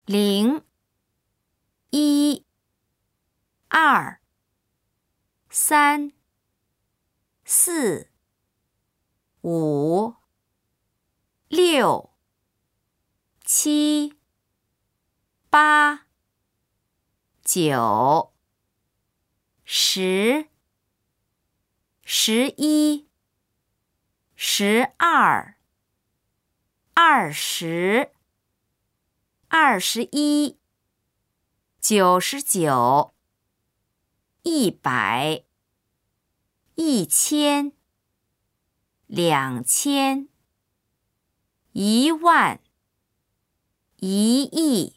0、1、2、3、4、5、6、7、8、9、10、11、12、20、21、99、100、1000、2000、10000、1亿。